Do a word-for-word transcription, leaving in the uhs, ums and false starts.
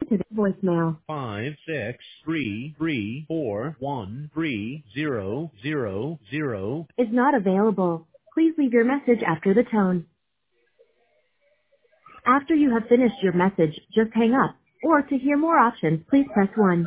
to the voicemail. five six three three four one three zero zero zero. Is not available. Please leave your message after the tone. After you have finished your message, just hang up. Or to hear more options, please press one.